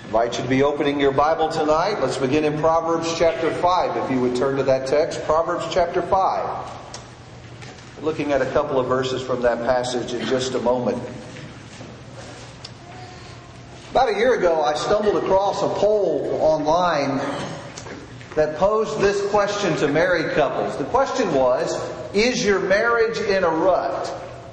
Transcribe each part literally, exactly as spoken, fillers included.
I invite you to be opening your Bible tonight. Let's begin in Proverbs chapter five, if you would turn to that text. Proverbs chapter five. Looking at a couple of verses from that passage in just a moment. About a year ago, I stumbled across a poll online that posed this question to married couples. The question was, is your marriage in a rut?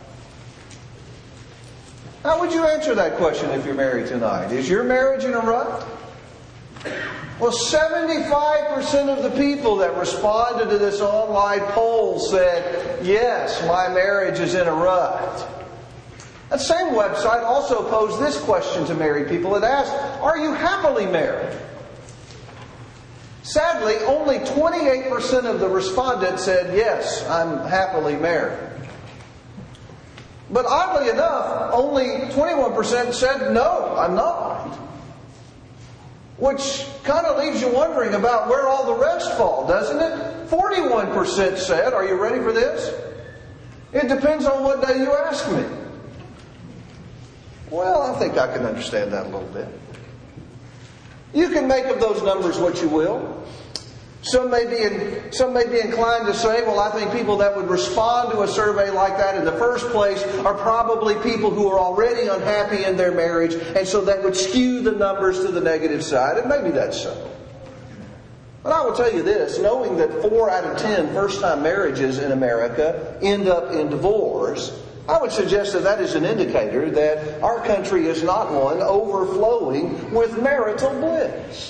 How would you answer that question if you're married tonight? Is your marriage in a rut? Well, seventy-five percent of the people that responded to this online poll said, yes, my marriage is in a rut. That same website also posed this question to married people. It asked, are you happily married? Sadly, only twenty-eight percent of the respondents said, yes, I'm happily married. But oddly enough, only twenty-one percent said, no, I'm not. Which kind of leaves you wondering about where all the rest fall, doesn't it? forty-one percent said, are you ready for this? It depends on what day you ask me. Well, I think I can understand that a little bit. You can make of those numbers what you will. Some may be in, some may be inclined to say, well, I think people that would respond to a survey like that in the first place are probably people who are already unhappy in their marriage, and so that would skew the numbers to the negative side, and maybe that's so. But I will tell you this, knowing that four out of ten first-time marriages in America end up in divorce, I would suggest that that is an indicator that our country is not one overflowing with marital bliss.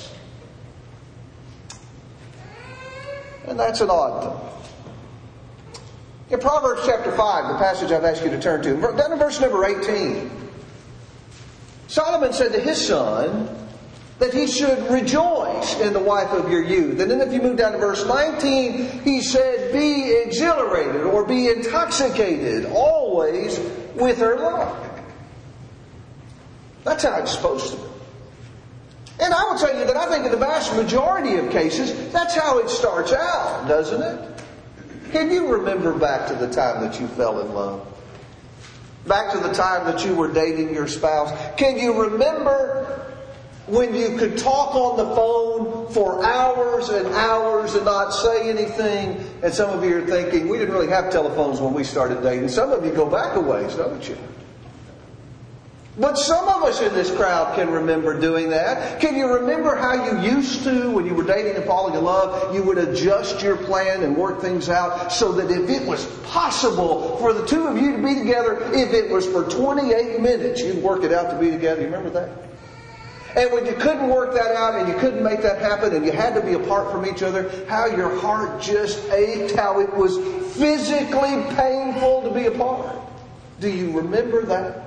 And that's an odd thing. In Proverbs chapter five, the passage I've asked you to turn to, down in verse number eighteen, Solomon said to his son that he should rejoice in the wife of your youth. And then if you move down to verse nineteen, he said, be exhilarated or be intoxicated always with her love. That's how it's supposed to be. And I will tell you that I think in the vast majority of cases, that's how it starts out, doesn't it? Can you remember back to the time that you fell in love? Back to the time that you were dating your spouse? Can you remember when you could talk on the phone for hours and hours and not say anything? And some of you are thinking, we didn't really have telephones when we started dating. Some of you go back a ways, don't you? But some of us in this crowd can remember doing that. Can you remember how you used to, when you were dating and falling in love, you would adjust your plan and work things out so that if it was possible for the two of you to be together, if it was for twenty-eight minutes, you'd work it out to be together. You remember that? And when you couldn't work that out and you couldn't make that happen and you had to be apart from each other, how your heart just ached, how it was physically painful to be apart. Do you remember that?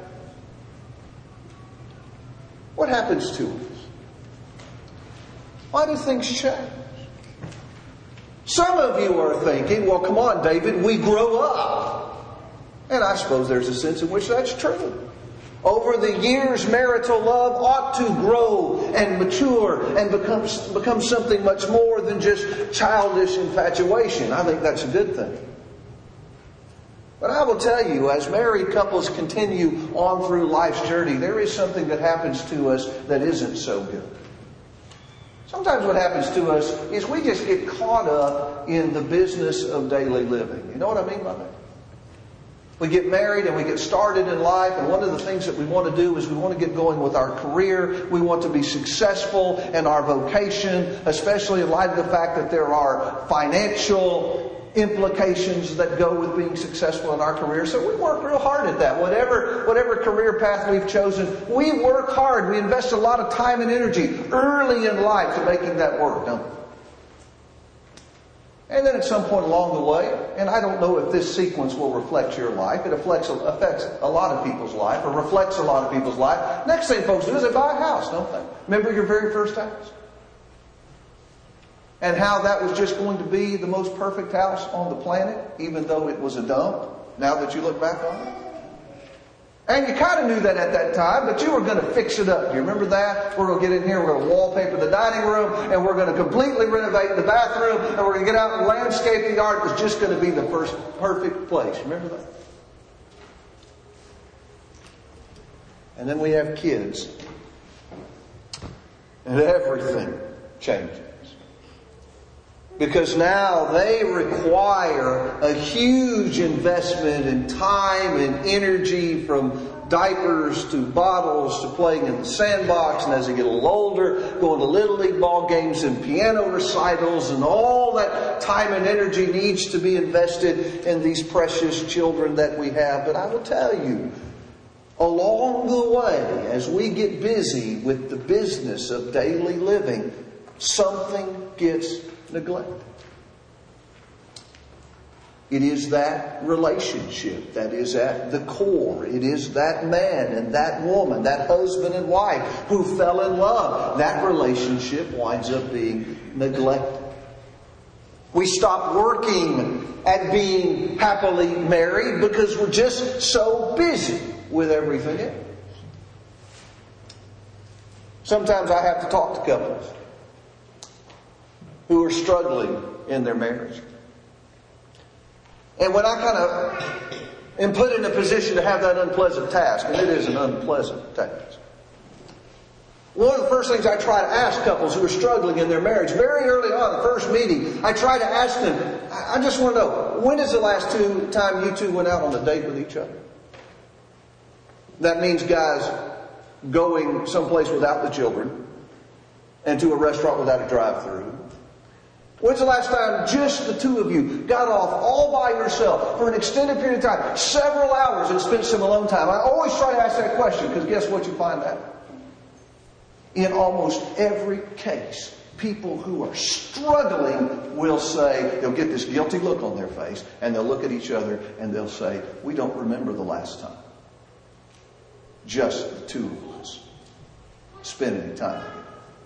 What happens to us? Why do things change? Some of you are thinking, well, come on, David, we grow up. And I suppose there's a sense in which that's true. Over the years, marital love ought to grow and mature and become, become something much more than just childish infatuation. I think that's a good thing. But I will tell you, as married couples continue on through life's journey, there is something that happens to us that isn't so good. Sometimes what happens to us is we just get caught up in the business of daily living. You know what I mean by that? We get married and we get started in life, and one of the things that we want to do is we want to get going with our career. We want to be successful in our vocation, especially in light of the fact that there are financial implications that go with being successful in our career. So we work real hard at that. Whatever, whatever career path we've chosen, we work hard. We invest a lot of time and energy early in life to making that work, don't we? And then at some point along the way, and I don't know if this sequence will reflect your life, it affects, affects a lot of people's life, or reflects a lot of people's life. Next thing folks do is they buy a house, don't they? Remember your very first house? And how that was just going to be the most perfect house on the planet, even though it was a dump, now that you look back on it. And you kind of knew that at that time, but you were going to fix it up. Do you remember that? We're going to get in here, we're going to wallpaper the dining room, and we're going to completely renovate the bathroom, and we're going to get out and landscape the yard. It was just going to be the first perfect place. Remember that? And then we have kids. And everything changes. Because now they require a huge investment in time and energy, from diapers to bottles to playing in the sandbox, and as they get a little older, going to Little League ball games and piano recitals, and all that time and energy needs to be invested in these precious children that we have. But I will tell you, along the way, as we get busy with the business of daily living, something gets neglected. It is that relationship that is at the core. It is that man and that woman, that husband and wife who fell in love. That relationship winds up being neglected. We stop working at being happily married because we're just so busy with everything else. Sometimes I have to talk to couples who are struggling in their marriage. And when I kind of am put in a position to have that unpleasant task, and it is an unpleasant task, one of the first things I try to ask couples who are struggling in their marriage, very early on, the first meeting, I try to ask them, I just want to know, when is the last two time you two went out on a date with each other? That means, guys, going someplace without the children and to a restaurant without a drive-thru. When's the last time just the two of you got off all by yourself for an extended period of time, several hours, and spent some alone time? I always try to ask that question, because guess what you find out? In almost every case, people who are struggling will say, they'll get this guilty look on their face, and they'll look at each other and they'll say, we don't remember the last time. Just the two of us spending time together.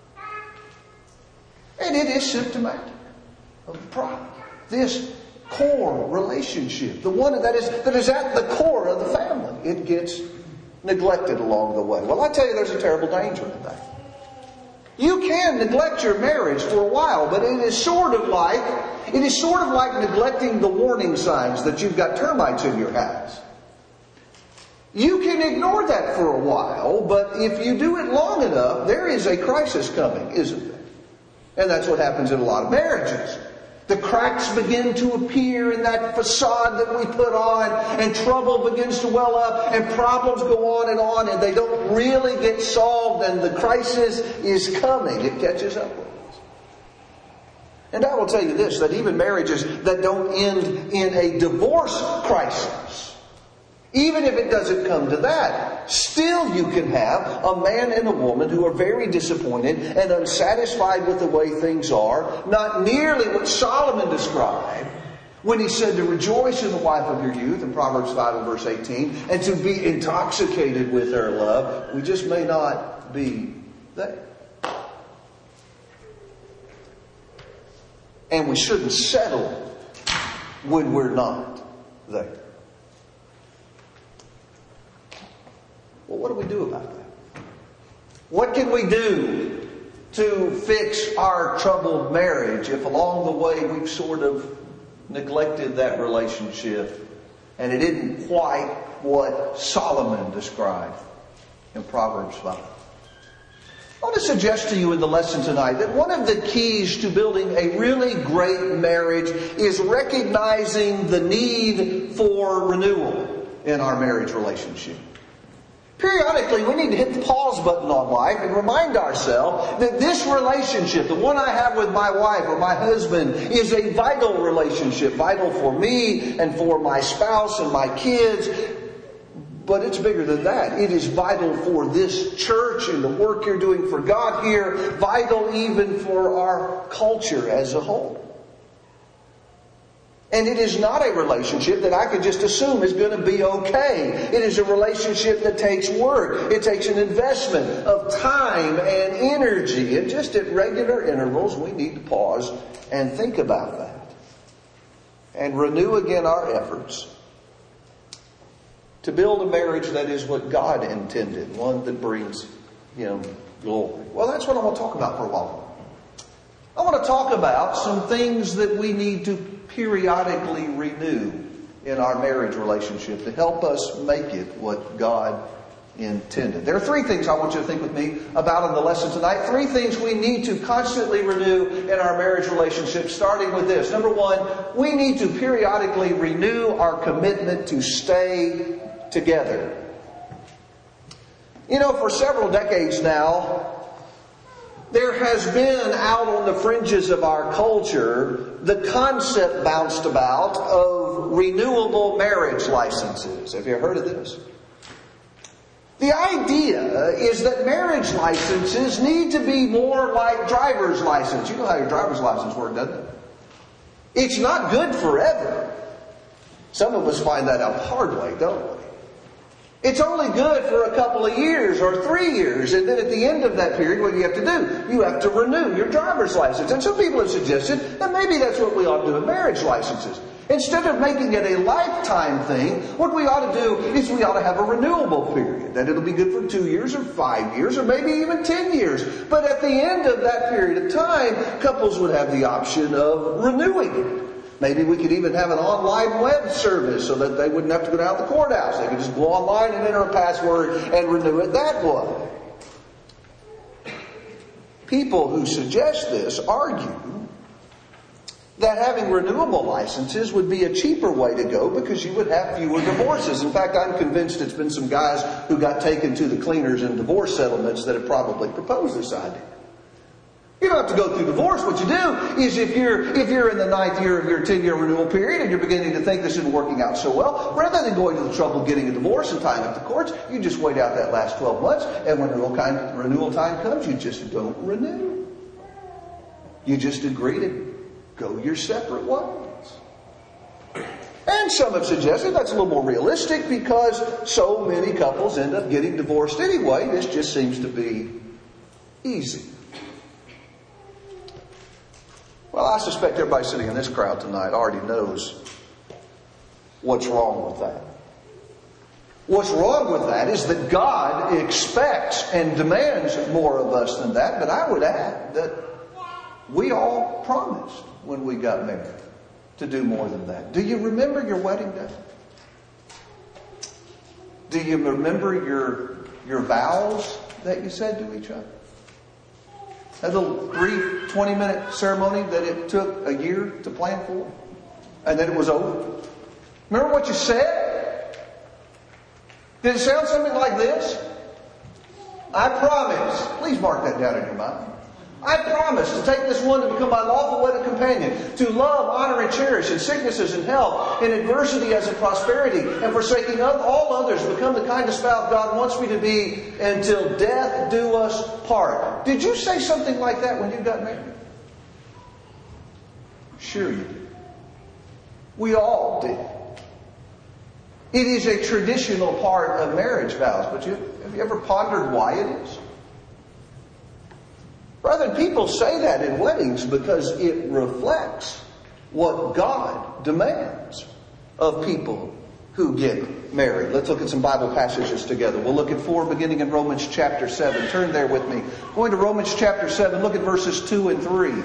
And it is symptomatic of the problem. This core relationship, the one that is that is at the core of the family, it gets neglected along the way. Well, I tell you, there's a terrible danger in that. You can neglect your marriage for a while, but it is sort of like it is sort of like neglecting the warning signs that you've got termites in your house. You can ignore that for a while, but if you do it long enough, there is a crisis coming, isn't there? And that's what happens in a lot of marriages. The cracks begin to appear in that facade that we put on, and trouble begins to well up, and problems go on and on, and they don't really get solved, and the crisis is coming. It catches up with us. And I will tell you this, that even marriages that don't end in a divorce crisis, even if it doesn't come to that, still you can have a man and a woman who are very disappointed and unsatisfied with the way things are. Not nearly what Solomon described when he said to rejoice in the wife of your youth in Proverbs five and verse eighteen, and to be intoxicated with her love. We just may not be there. And we shouldn't settle when we're not there. Well, what do we do about that? What can we do to fix our troubled marriage if along the way we've sort of neglected that relationship and it isn't quite what Solomon described in Proverbs five? I want to suggest to you in the lesson tonight that one of the keys to building a really great marriage is recognizing the need for renewal in our marriage relationship. Periodically, we need to hit the pause button on life and remind ourselves that this relationship, the one I have with my wife or my husband, is a vital relationship, vital for me and for my spouse and my kids. But it's bigger than that. It is vital for this church and the work you're doing for God here, vital even for our culture as a whole. And it is not a relationship that I could just assume is going to be okay. It is a relationship that takes work. It takes an investment of time and energy. And just at regular intervals, we need to pause and think about that. And renew again our efforts to build a marriage that is what God intended, one that brings Him glory. Well, that's what I want to talk about for a while. I want to talk about some things that we need to periodically renew in our marriage relationship to help us make it what God intended. There are three things I want you to think with me about in the lesson tonight. Three things we need to constantly renew in our marriage relationship, starting with this. Number one, we need to periodically renew our commitment to stay together. You know, for several decades now, there has been out on the fringes of our culture the concept bounced about of renewable marriage licenses. Have you heard of this? The idea is that marriage licenses need to be more like driver's license. You know how your driver's license works, doesn't it? It's not good forever. Some of us find that out the hard way, don't we? It's only good for a couple of years or three years. And then at the end of that period, what do you have to do? You have to renew your driver's license. And some people have suggested that maybe that's what we ought to do with marriage licenses. Instead of making it a lifetime thing, what we ought to do is we ought to have a renewable period. That it'll be good for two years or five years or maybe even ten years. But at the end of that period of time, couples would have the option of renewing it. Maybe we could even have an online web service so that they wouldn't have to go down to the courthouse. They could just go online and enter a password and renew it that way. People who suggest this argue that having renewable licenses would be a cheaper way to go because you would have fewer divorces. In fact, I'm convinced it's been some guys who got taken to the cleaners in divorce settlements that have probably proposed this idea. You don't have to go through divorce. What you do is if you're if you're in the ninth year of your ten-year renewal period and you're beginning to think this isn't working out so well, rather than going to the trouble of getting a divorce and tying up the courts, you just wait out that last twelve months, and when renewal time, renewal time comes, you just don't renew. You just agree to go your separate ways. And some have suggested that's a little more realistic because so many couples end up getting divorced anyway. This just seems to be easy. Well, I suspect everybody sitting in this crowd tonight already knows what's wrong with that. What's wrong with that is that God expects and demands more of us than that. But I would add that we all promised when we got married to do more than that. Do you remember your wedding day? Do you remember your, your vows that you said to each other? That little brief twenty-minute ceremony that it took a year to plan for, and then it was over. Remember what you said? Did it sound something like this? I promise. Please mark that down in your mind. I promise to take this one to become my lawful wedded companion, to love, honor, and cherish in sicknesses and health, in adversity as in prosperity, and forsaking all others, become the kind of spouse God wants me to be until death do us part. Did you say something like that when you got married? Sure you did. We all did. It is a traditional part of marriage vows, but you, have you ever pondered why it is? Brethren, people say that in weddings because it reflects what God demands of people who get married. Let's look at some Bible passages together. We'll look at four beginning in Romans chapter seven. Turn there with me. Going to Romans chapter seven, look at verses two and three.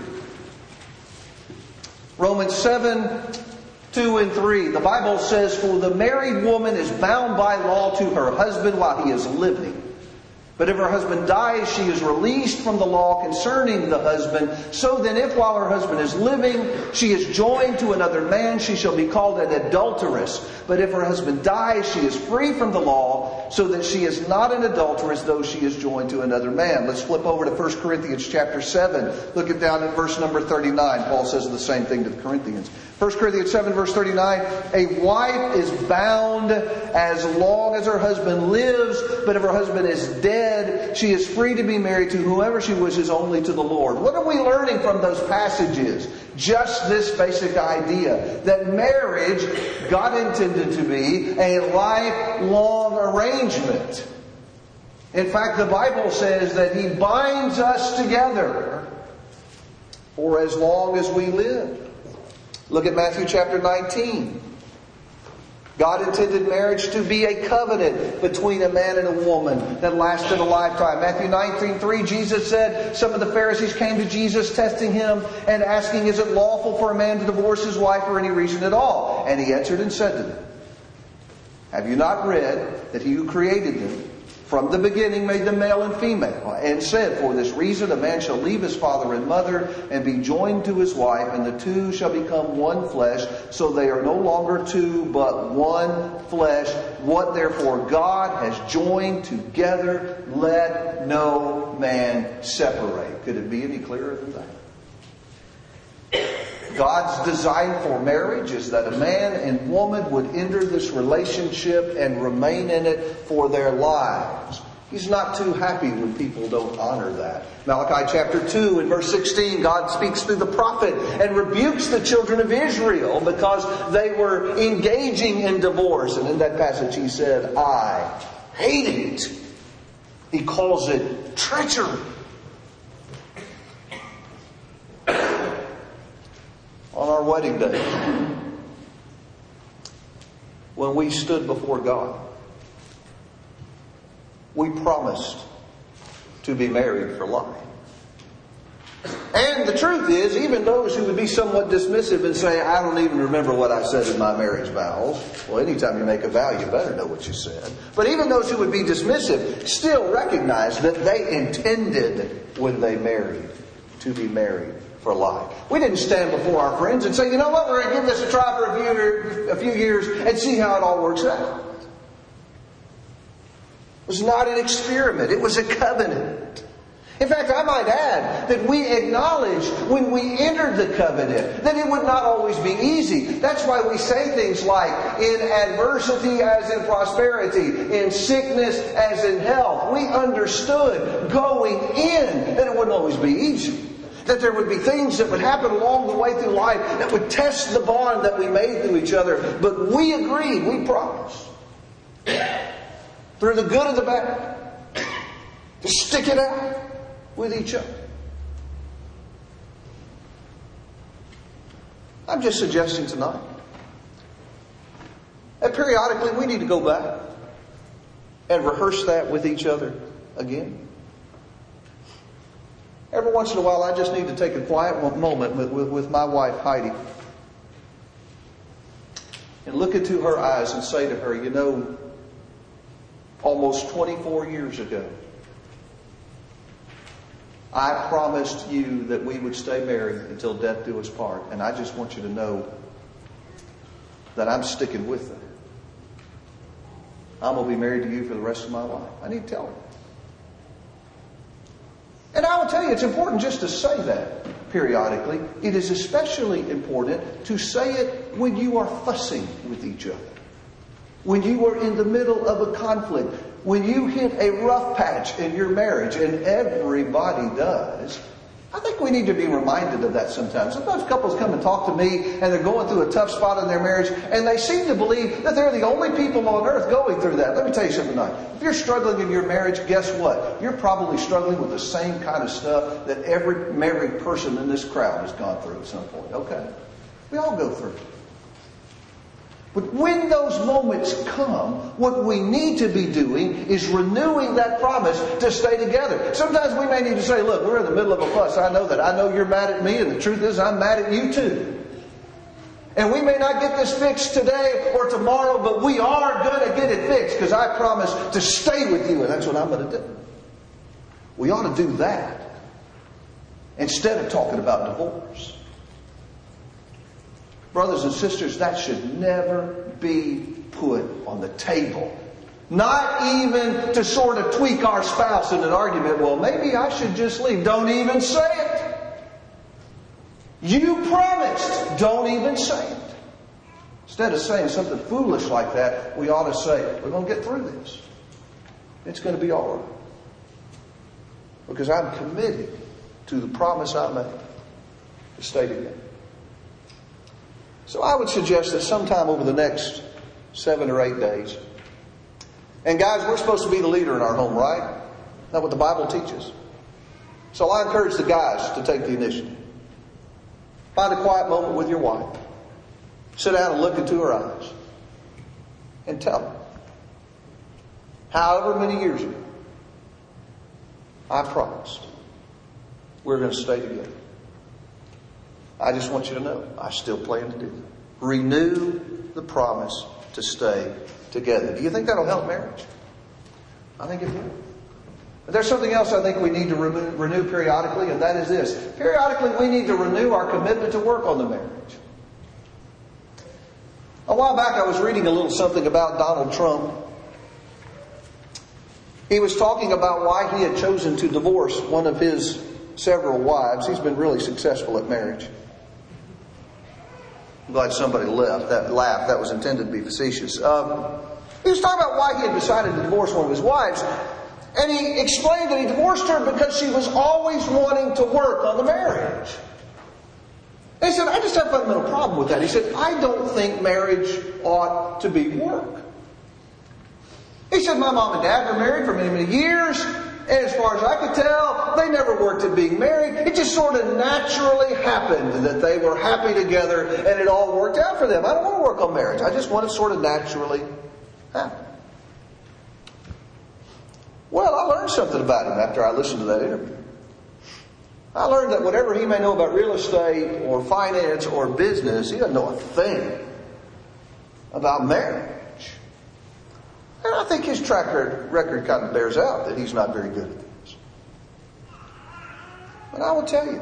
Romans seven, two and three. The Bible says, "For the married woman is bound by law to her husband while he is living. But if her husband dies, she is released from the law concerning the husband. So then, if while her husband is living, she is joined to another man, she shall be called an adulteress. But if her husband dies, she is free from the law, so that she is not an adulteress, though she is joined to another man." Let's flip over to First Corinthians chapter seven. Look at down at verse number thirty-nine. Paul says the same thing to the Corinthians. First Corinthians seven, verse thirty-nine. "A wife is bound as long as her husband lives, but if her husband is dead, she is free to be married to whoever she wishes, only to the Lord." What are we learning from those passages? Just this basic idea that marriage, God intended to be a lifelong arrangement. In fact, the Bible says that He binds us together for as long as we live. Look at Matthew chapter nineteen. God intended marriage to be a covenant between a man and a woman that lasted a lifetime. Matthew nineteen three, Jesus said, some of the Pharisees came to Jesus testing Him and asking, "Is it lawful for a man to divorce his wife for any reason at all?" And He answered and said to them, "Have you not read that He who created them from the beginning made them male and female, and said, for this reason a man shall leave his father and mother and be joined to his wife, and the two shall become one flesh. So they are no longer two, but one flesh. What therefore God has joined together, let no man separate. Could it be any clearer than that? God's design for marriage is that a man and woman would enter this relationship and remain in it for their lives. He's not too happy when people don't honor that. Malachi chapter two and verse sixteen, God speaks through the prophet and rebukes the children of Israel because they were engaging in divorce. And in that passage he said, I hate it. He calls it treachery. On our wedding day, when we stood before God, we promised to be married for life. And the truth is, even those who would be somewhat dismissive and say, I don't even remember what I said in my marriage vows. Well, anytime you make a vow, you better know what you said. But even those who would be dismissive still recognize that they intended when they married to be married for life. We didn't stand before our friends and say, you know what, we're going to give this a try for a few, a few years and see how it all works out. It was not an experiment. It was a covenant. In fact, I might add that we acknowledged when we entered the covenant that it would not always be easy. That's why we say things like, in adversity as in prosperity, in sickness as in health. We understood going in that it wouldn't always be easy. That there would be things that would happen along the way through life that would test the bond that we made to each other. But we agreed, we promised, through the good and the bad, to stick it out with each other. I'm just suggesting tonight that periodically we need to go back and rehearse that with each other again. Every once in a while, I just need to take a quiet moment with, with, with my wife, Heidi, and look into her eyes and say to her, you know, almost twenty-four years ago, I promised you that we would stay married until death do us part. And I just want you to know that I'm sticking with that. I'm going to be married to you for the rest of my life. I need to tell her. And I will tell you, it's important just to say that periodically. It is especially important to say it when you are fussing with each other. When you are in the middle of a conflict. When you hit a rough patch in your marriage, and everybody does. I think we need to be reminded of that sometimes. Sometimes couples come and talk to me and they're going through a tough spot in their marriage and they seem to believe that they're the only people on earth going through that. Let me tell you something tonight. If you're struggling in your marriage, guess what? You're probably struggling with the same kind of stuff that every married person in this crowd has gone through at some point. Okay? We all go through it. But when those moments come, what we need to be doing is renewing that promise to stay together. Sometimes we may need to say, look, we're in the middle of a fuss. I know that. I know you're mad at me, and the truth is I'm mad at you too. And we may not get this fixed today or tomorrow, but we are going to get it fixed because I promise to stay with you, and that's what I'm going to do. We ought to do that instead of talking about divorce. Brothers and sisters, that should never be put on the table. Not even to sort of tweak our spouse in an argument. Well, maybe I should just leave. Don't even say it. You promised. Don't even say it. Instead of saying something foolish like that, we ought to say, we're going to get through this. It's going to be all right. Because I'm committed to the promise I made to stay together. So I would suggest that sometime over the next seven or eight days, and guys, we're supposed to be the leader in our home, right? That's what the Bible teaches. So I encourage the guys to take the initiative. Find a quiet moment with your wife. Sit down and look into her eyes. And tell her, however many years ago, I promised we're going to stay together. I just want you to know, I still plan to do that. Renew the promise to stay together. Do you think that'll help marriage? I think it will. But there's something else I think we need to renew, renew periodically, and that is this. Periodically, we need to renew our commitment to work on the marriage. A while back, I was reading a little something about Donald Trump. He was talking about why he had chosen to divorce one of his several wives. He's been really successful at marriage. I'm glad somebody left. That laugh, that was intended to be facetious. Um, he was talking about why he had decided to divorce one of his wives. And he explained that he divorced her because she was always wanting to work on the marriage. And he said, I just have a fundamental problem with that. He said, I don't think marriage ought to be work. He said, my mom and dad were married for many, many years. And as far as I could tell, they never worked at being married. It just sort of naturally happened that they were happy together and it all worked out for them. I don't want to work on marriage. I just want it sort of naturally happen. Well, I learned something about him after I listened to that interview. I learned that whatever he may know about real estate or finance or business, he doesn't know a thing about marriage. And I think his track record kind of bears out that he's not very good at this. But I will tell you,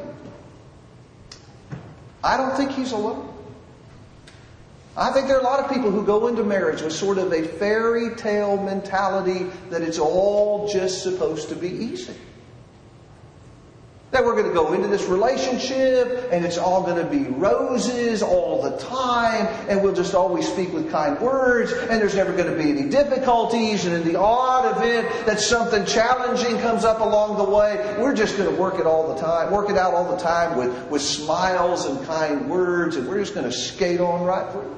I don't think he's alone. I think there are a lot of people who go into marriage with sort of a fairy tale mentality that it's all just supposed to be easy. That we're going to go into this relationship and it's all going to be roses all the time and we'll just always speak with kind words and there's never going to be any difficulties, and in the odd event that something challenging comes up along the way, we're just going to work it all the time, work it out all the time with, with smiles and kind words, and we're just going to skate on right through.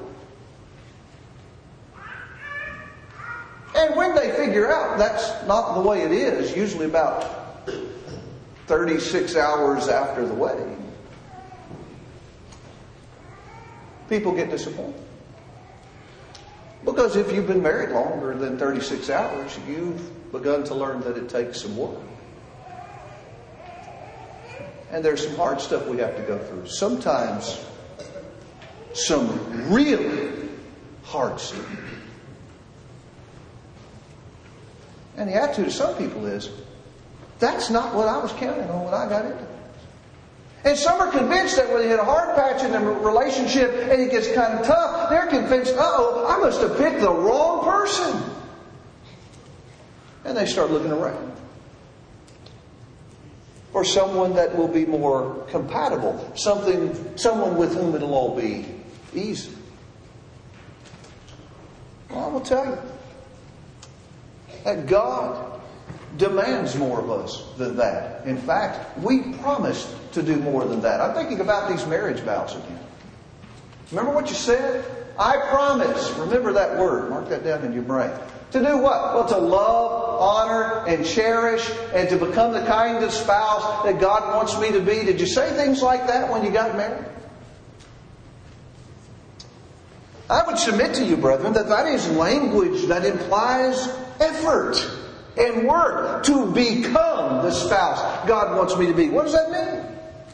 And when they figure out that's not the way it is, usually about thirty-six hours after the wedding, people get disappointed. Because if you've been married longer than thirty-six hours, you've begun to learn that it takes some work. And there's some hard stuff we have to go through. Sometimes some really hard stuff. And the attitude of some people is, that's not what I was counting on when I got into this. And some are convinced that when they hit a hard patch in a relationship and it gets kind of tough, they're convinced, uh-oh, I must have picked the wrong person. And they start looking around for someone that will be more compatible, something, someone with whom it'll all be easy. Well, I will tell you that God demands more of us than that. In fact, we promised to do more than that. I'm thinking about these marriage vows again. Remember what you said? I promise. Remember that word. Mark that down in your brain. To do what? Well, to love, honor, and cherish, and to become the kind of spouse that God wants me to be. Did you say things like that when you got married? I would submit to you, brethren, that that is language that implies effort and work to become the spouse God wants me to be. What does that mean?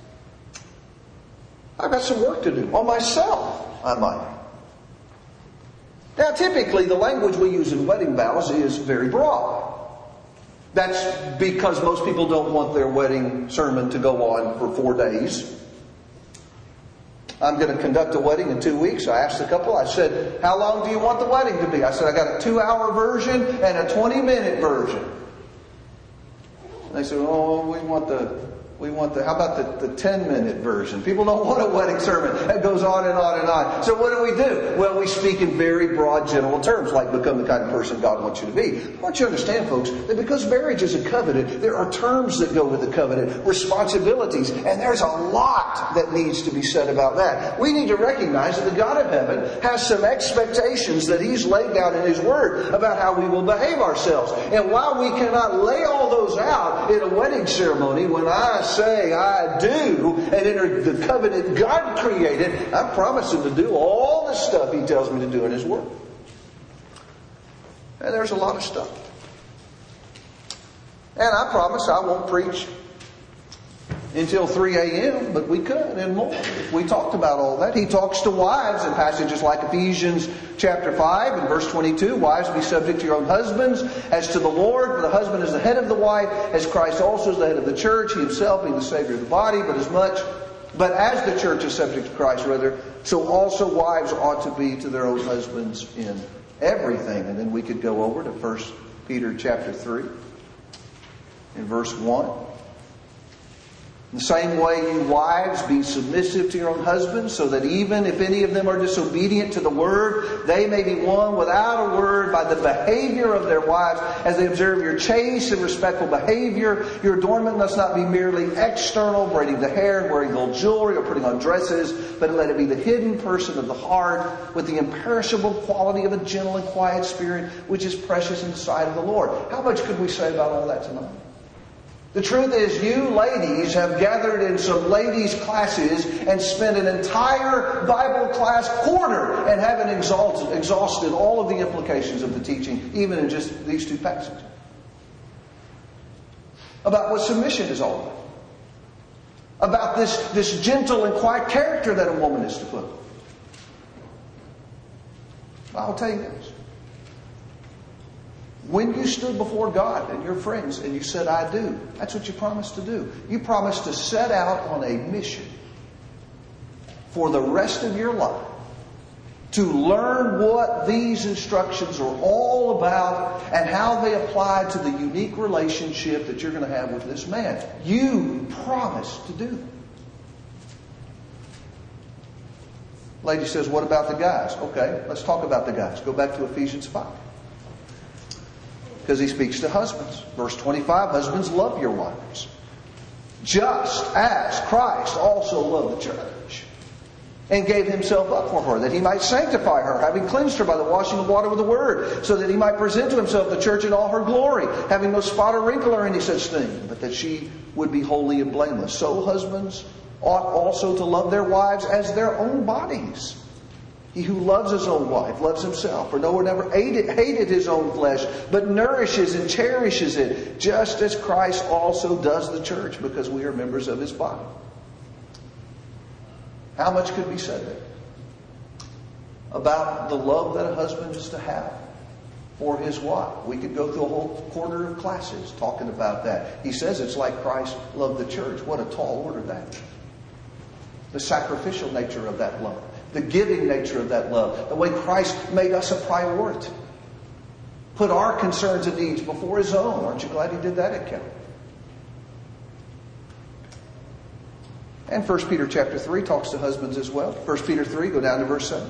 I've got some work to do on myself, I might. Now, typically, the language we use in wedding vows is very broad. That's because most people don't want their wedding sermon to go on for four days. I'm going to conduct a wedding in two weeks. I asked the couple, I said, how long do you want the wedding to be? I said, I got a two-hour version and a twenty-minute version. And they said, oh, we want the, we want the, how about the, the ten-minute version? People don't want a wedding sermon. That goes on and on and on. So what do we do? Well, we speak in very broad general terms, like become the kind of person God wants you to be. I want you to understand, folks, that because marriage is a covenant, there are terms that go with the covenant, responsibilities, and there's a lot that needs to be said about that. We need to recognize that the God of heaven has some expectations that He's laid down in His Word about how we will behave ourselves. And while we cannot lay all those out in a wedding ceremony, when I say I do and enter the covenant God created, I promise Him to do all the stuff He tells me to do in His Word. And there's a lot of stuff. And I promise I won't preach until three a.m., but we could and more if we talked about all that. He talks to wives in passages like Ephesians chapter five and verse twenty-two. Wives, be subject to your own husbands as to the Lord, for the husband is the head of the wife, as Christ also is the head of the church, he himself being the Savior of the body, but as much, but as the church is subject to Christ, rather, so also wives ought to be to their own husbands in everything. And then we could go over to First Peter chapter three in verse one. In the same way, you wives, be submissive to your own husbands, so that even if any of them are disobedient to the word, they may be won without a word by the behavior of their wives, as they observe your chaste and respectful behavior. Your adornment must not be merely external, braiding the hair and wearing gold jewelry or putting on dresses, but let it be the hidden person of the heart, with the imperishable quality of a gentle and quiet spirit, which is precious in the sight of the Lord. How much could we say about all that tonight? The truth is, you ladies have gathered in some ladies' classes and spent an entire Bible class quarter and haven't exalted, exhausted all of the implications of the teaching, even in just these two passages. About what submission is all about. About this, this gentle and quiet character that a woman is to put on. I'll tell you this. When you stood before God and your friends and you said, I do, that's what you promised to do. You promised to set out on a mission for the rest of your life to learn what these instructions are all about and how they apply to the unique relationship that you're going to have with this man. You promised to do that. Lady says, what about the guys? Okay, let's talk about the guys. Go back to Ephesians five. Because he speaks to husbands. Verse twenty-five, husbands, love your wives, just as Christ also loved the church and gave himself up for her, that he might sanctify her, having cleansed her by the washing of water with the word, so that he might present to himself the church in all her glory, having no spot or wrinkle or any such thing, but that she would be holy and blameless. So husbands ought also to love their wives as their own bodies. He who loves his own wife loves himself. For no one ever hated, hated his own flesh, but nourishes and cherishes it, just as Christ also does the church, because we are members of his body. How much could be said there about the love that a husband is to have for his wife? We could go through a whole quarter of classes talking about that. He says it's like Christ loved the church. What a tall order that is. The sacrificial nature of that love. The giving nature of that love. The way Christ made us a priority. Put our concerns and needs before his own. Aren't you glad he did that at Calvary? And First Peter chapter three talks to husbands as well. First Peter three, go down to verse seven.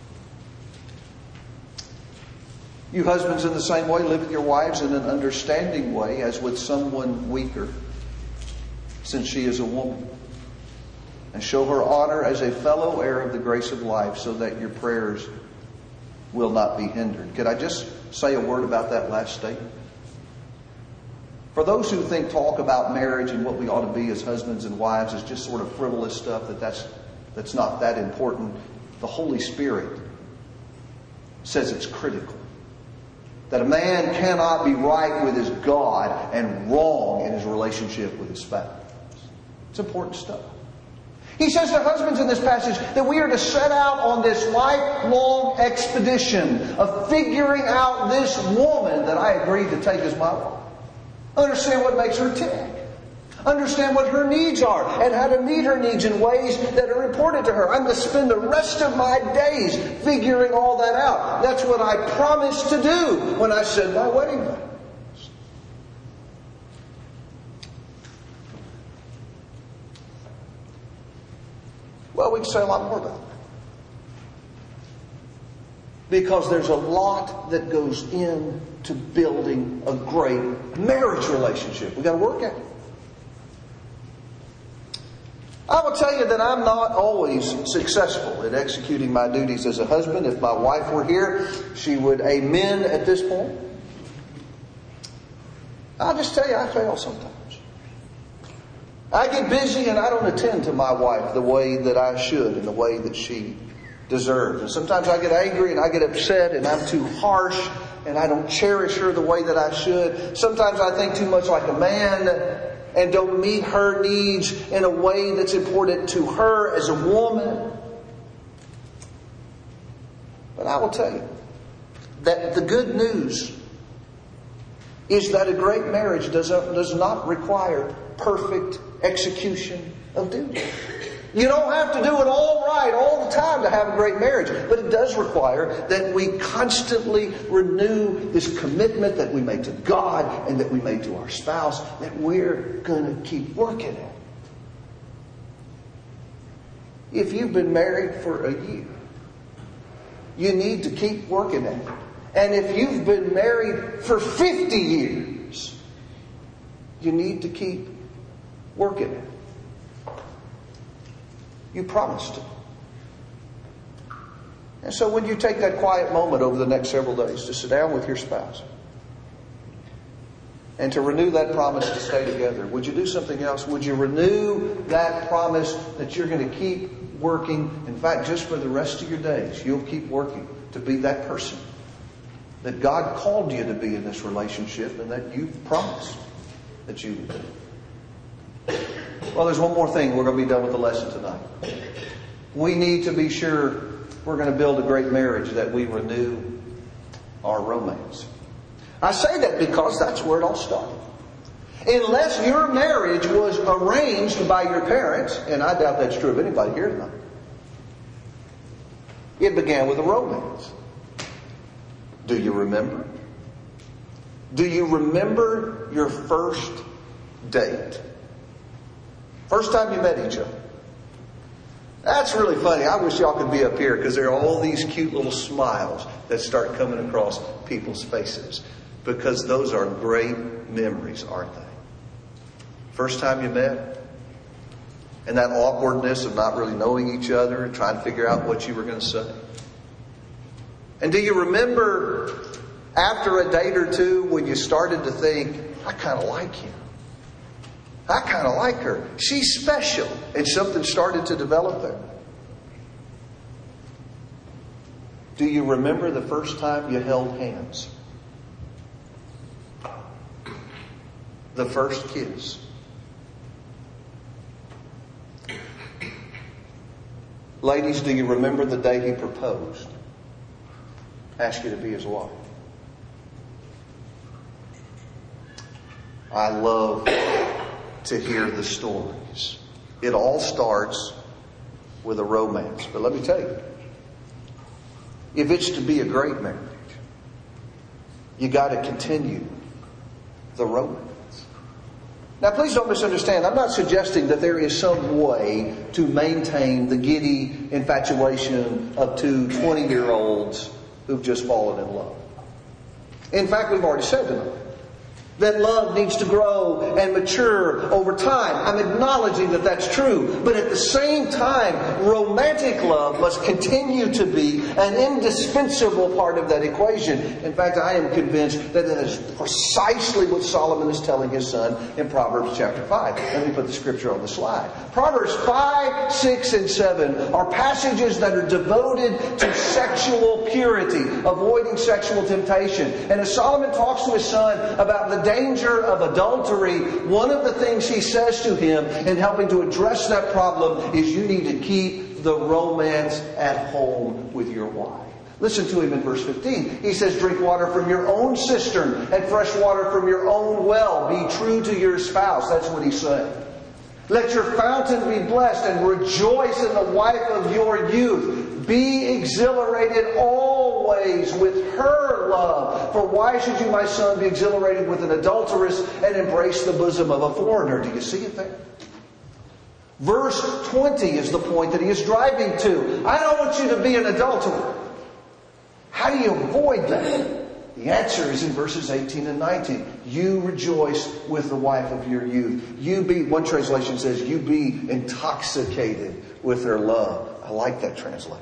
You husbands in the same way live with your wives in an understanding way, as with someone weaker, since she is a woman. And show her honor as a fellow heir of the grace of life, so that your prayers will not be hindered. Could I just say a word about that last statement? For those who think talk about marriage and what we ought to be as husbands and wives is just sort of frivolous stuff, that that's, that's not that important, the Holy Spirit says it's critical. That a man cannot be right with his God and wrong in his relationship with his spouse. It's important stuff. He says to husbands in this passage that we are to set out on this lifelong expedition of figuring out this woman that I agreed to take as my wife. Understand what makes her tick. Understand what her needs are and how to meet her needs in ways that are important to her. I'm going to spend the rest of my days figuring all that out. That's what I promised to do when I said my wedding vows. Well, we can say a lot more about that. Because there's a lot that goes into building a great marriage relationship. We've got to work at it. I will tell you that I'm not always successful in executing my duties as a husband. If my wife were here, she would amen at this point. I'll just tell you, I fail sometimes. I get busy and I don't attend to my wife the way that I should and the way that she deserves. And sometimes I get angry and I get upset and I'm too harsh and I don't cherish her the way that I should. Sometimes I think too much like a man and don't meet her needs in a way that's important to her as a woman. But I will tell you that the good news is that a great marriage does, does not require perfect execution of duty. You don't have to do it all right all the time to have a great marriage. But it does require that we constantly renew this commitment that we make to God and that we make to our spouse, that we're going to keep working at. If you've been married for a year, you need to keep working at it. And if you've been married for fifty years, you need to keep working at it. You promised it. And so when you take that quiet moment over the next several days to sit down with your spouse and to renew that promise to stay together, would you do something else? Would you renew that promise that you're going to keep working? In fact, just for the rest of your days, you'll keep working to be that person that God called you to be in this relationship and that you promised that you would do. Well, there's one more thing. We're going to be done with the lesson tonight. We need to be sure we're going to build a great marriage that we renew our romance. I say that because that's where it all started. Unless your marriage was arranged by your parents, and I doubt that's true of anybody here tonight, it began with a romance. Do you remember? Do you remember your first date? First time you met each other. That's really funny. I wish y'all could be up here because there are all these cute little smiles that start coming across people's faces. Because those are great memories, aren't they? First time you met. And that awkwardness of not really knowing each other and trying to figure out what you were going to say. And do you remember after a date or two when you started to think, I kind of like him. I kind of like her. She's special. And something started to develop there. Do you remember the first time you held hands? The first kiss. Ladies, do you remember the day he proposed? Asked you to be his wife. I love to hear the stories. It all starts with a romance. But let me tell you, if it's to be a great marriage, you got to continue the romance. Now, please don't misunderstand. I'm not suggesting that there is some way to maintain the giddy infatuation of two twenty-year-olds who've just fallen in love. In fact, we've already said tonight that love needs to grow and mature over time. I'm acknowledging that that's true. But at the same time, romantic love must continue to be an indispensable part of that equation. In fact, I am convinced that that is precisely what Solomon is telling his son in Proverbs chapter five. Let me put the scripture on the slide. Proverbs five, six, and seven are passages that are devoted to sexual purity, avoiding sexual temptation. And as Solomon talks to his son about the danger of adultery, one of the things he says to him in helping to address that problem is you need to keep the romance at home with your wife. Listen to him in verse fifteen. He says, drink water from your own cistern and fresh water from your own well. Be true to your spouse. That's what he's saying. Let your fountain be blessed and rejoice in the wife of your youth. Be exhilarated always with her love. For why should you, my son, be exhilarated with an adulteress and embrace the bosom of a foreigner? Do you see it there? Verse twenty is the point that he is driving to. I don't want you to be an adulterer. How do you avoid that? The answer is in verses eighteen and nineteen. You rejoice with the wife of your youth. You be, one translation says, you be intoxicated with her love. I like that translation.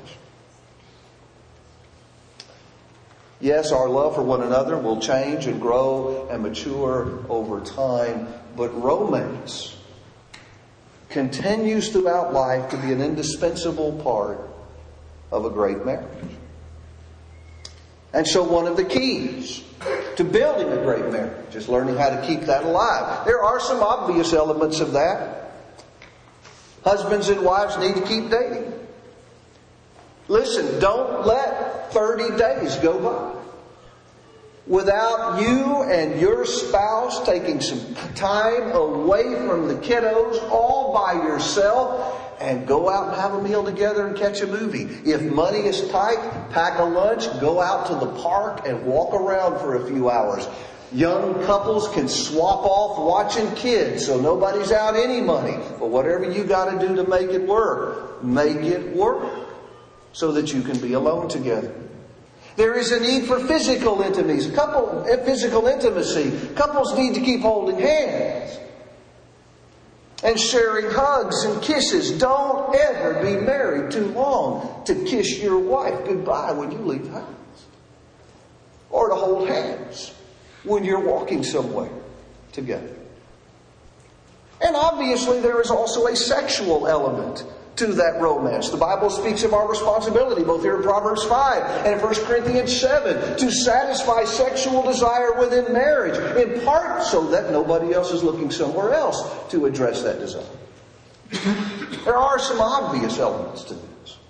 Yes, our love for one another will change and grow and mature over time, but romance continues throughout life to be an indispensable part of a great marriage. And so one of the keys to building a great marriage is learning how to keep that alive. There are some obvious elements of that. Husbands and wives need to keep dating. Listen, don't let thirty days go by without you and your spouse taking some time away from the kiddos all by yourself and go out and have a meal together and catch a movie. If money is tight, pack a lunch, go out to the park and walk around for a few hours. Young couples can swap off watching kids so nobody's out any money. But whatever you got to do to make it work, make it work so that you can be alone together. There is a need for physical intimacy. Couple, physical intimacy. Couples need to keep holding hands and sharing hugs and kisses. Don't ever be married too long to kiss your wife goodbye when you leave the house, or to hold hands when you're walking somewhere together. And obviously there is also a sexual element to that romance. The Bible speaks of our responsibility, both here in Proverbs five and in First Corinthians seven, to satisfy sexual desire within marriage, in part so that nobody else is looking somewhere else to address that desire. There are some obvious elements to this.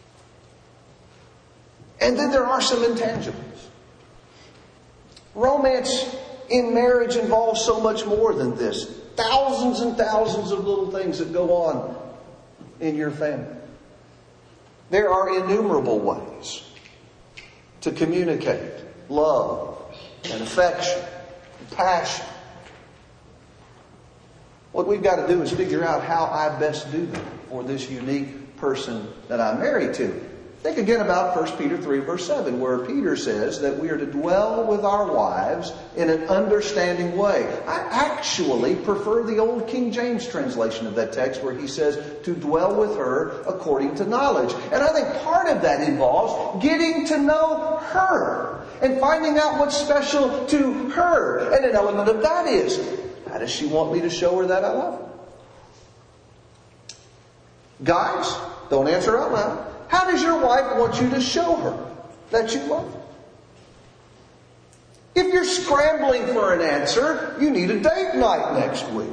And then there are some intangibles. Romance in marriage involves so much more than this. Thousands and thousands of little things that go on in your family. There are innumerable ways to communicate love and affection and passion. What we've got to do is figure out how I best do that for this unique person that I'm married to. Think again about First Peter three verse seven, where Peter says that we are to dwell with our wives in an understanding way. I actually prefer the old King James translation of that text, where he says to dwell with her according to knowledge. And I think part of that involves getting to know her and finding out what's special to her. And an element of that is, how does she want me to show her that I love her? Guys, don't answer out loud. How does your wife want you to show her that you love her? If you're scrambling for an answer, you need a date night next week.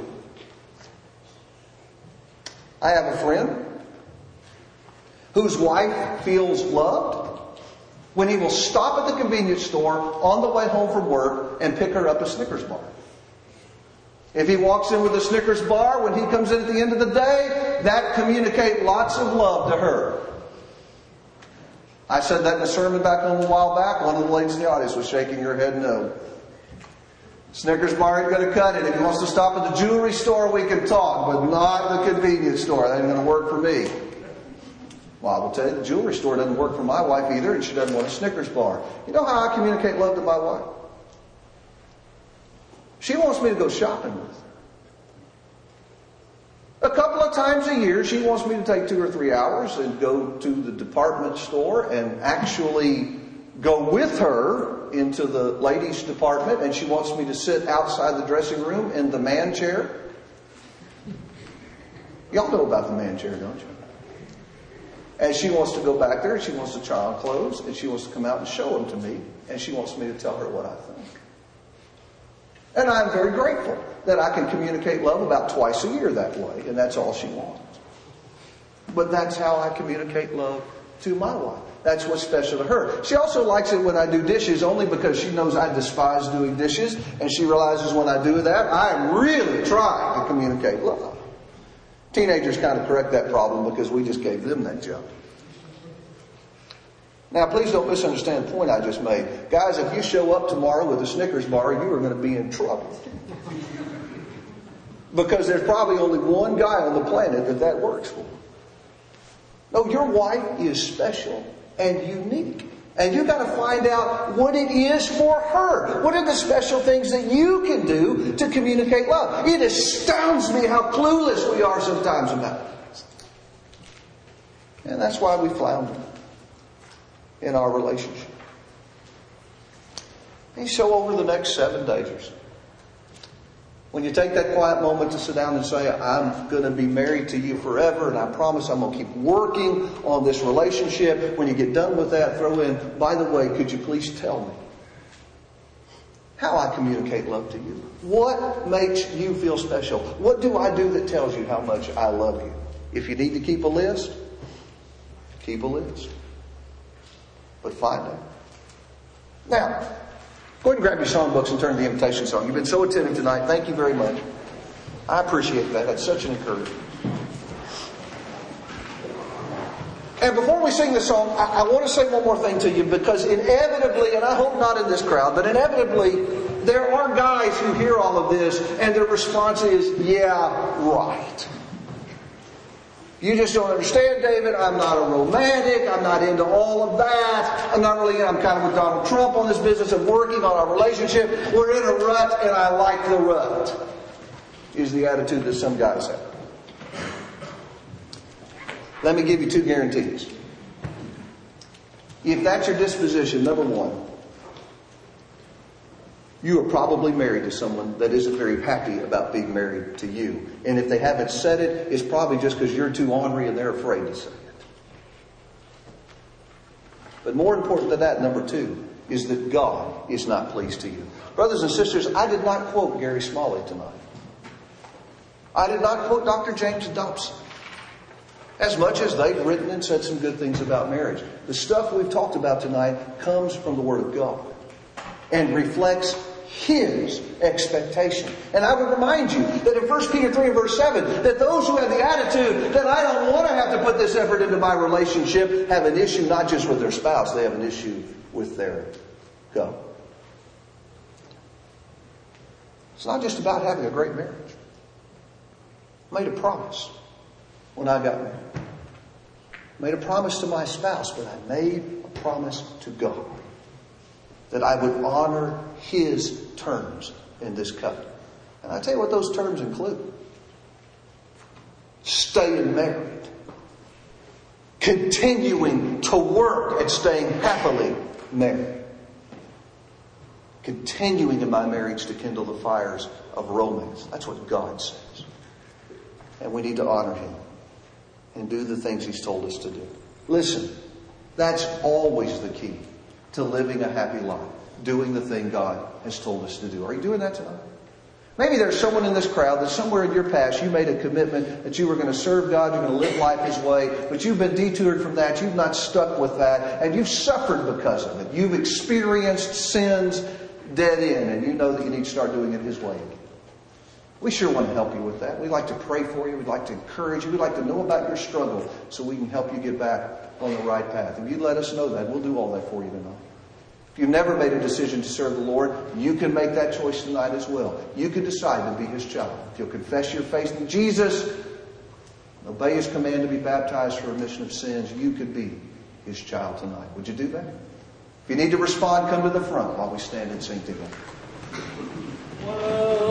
I have a friend whose wife feels loved when he will stop at the convenience store on the way home from work and pick her up a Snickers bar. If he walks in with a Snickers bar when he comes in at the end of the day, that communicates lots of love to her. I said that in a sermon back home a while back. One of the ladies in the audience was shaking her head no. Snickers bar ain't going to cut it. If he wants to stop at the jewelry store, we can talk, but not the convenience store. That ain't going to work for me. Well, I will tell you, the jewelry store doesn't work for my wife either, and she doesn't want a Snickers bar. You know how I communicate love to my wife? She wants me to go shopping with her. A couple of times a year, she wants me to take two or three hours and go to the department store and actually go with her into the ladies' department, and she wants me to sit outside the dressing room in the man chair. Y'all know about the man chair, don't you? And she wants to go back there, and she wants to try on clothes, and she wants to come out and show them to me, and she wants me to tell her what I think. And I'm very grateful that I can communicate love about twice a year that way, and that's all she wants. But that's how I communicate love to my wife. That's what's special to her. She also likes it when I do dishes, only because she knows I despise doing dishes, and she realizes when I do that, I'm really trying to communicate love. Teenagers kind of correct that problem because we just gave them that job. Now, please don't misunderstand the point I just made. Guys, if you show up tomorrow with a Snickers bar, you are going to be in trouble. Because there's probably only one guy on the planet that that works for. No, your wife is special and unique. And you've got to find out what it is for her. What are the special things that you can do to communicate love? It astounds me how clueless we are sometimes about it. And that's why we flounder in our relationship. And so over the next seven days or so, When you take that quiet moment to sit down and say, I'm going to be married to you forever, and I promise I'm going to keep working on this relationship. When you get done with that, throw in, by the way, could you please tell me how I communicate love to you? What makes you feel special? What do I do that tells you how much I love you? If you need to keep a list, keep a list. But find out. Now, go ahead and grab your songbooks and turn to the invitation song. You've been so attentive tonight. Thank you very much. I appreciate that. That's such an encouragement. And before we sing the song, I, I want to say one more thing to you, because inevitably, and I hope not in this crowd, but inevitably, there are guys who hear all of this and their response is, yeah, right. You just don't understand, David. I'm not a romantic. I'm not into all of that. I'm not really, I'm kind of with Donald Trump on this business of working on our relationship. We're in a rut and I like the rut, is the attitude that some guys have. Let me give you two guarantees. If that's your disposition, number one, you are probably married to someone that isn't very happy about being married to you. And if they haven't said it, it's probably just because you're too ornery and they're afraid to say it. But more important than that, number two, is that God is not pleased to you. Brothers and sisters, I did not quote Gary Smalley tonight. I did not quote Doctor James Dobson. As much as they've written and said some good things about marriage. The stuff we've talked about tonight comes from the Word of God and reflects His expectation. And I would remind you that in First Peter three and verse seven, that those who have the attitude that I don't want to have to put this effort into my relationship have an issue not just with their spouse, they have an issue with their God. It's not just about having a great marriage. I made a promise when I got married. I made a promise to my spouse, but I made a promise to God that I would honor His terms in this covenant. And I tell you what those terms include. Staying married. Continuing to work at staying happily married. Continuing in my marriage to kindle the fires of romance. That's what God says. And we need to honor Him and do the things He's told us to do. Listen, that's always the key to living a happy life. Doing the thing God has told us to do. Are you doing that tonight? Maybe there's someone in this crowd that somewhere in your past you made a commitment that you were going to serve God, you're going to live life His way, but you've been detoured from that, you've not stuck with that, and you've suffered because of it. You've experienced sin's dead end, and you know that you need to start doing it His way again. We sure want to help you with that. We'd like to pray for you. We'd like to encourage you. We'd like to know about your struggle so we can help you get back on the right path. If you'd let us know that, we'll do all that for you tonight. If you've never made a decision to serve the Lord, you can make that choice tonight as well. You can decide to be His child. If you'll confess your faith in Jesus, obey His command to be baptized for remission of sins, you could be His child tonight. Would you do that? If you need to respond, come to the front while we stand and sing together. Whoa.